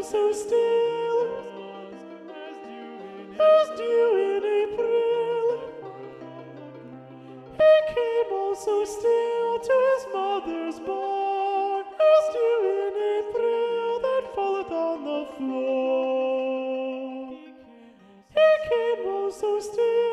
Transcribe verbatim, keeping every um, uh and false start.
so still, as dew in April. He came all so still to his mother's barn, as dew in April that falleth on the floor. He came all so still.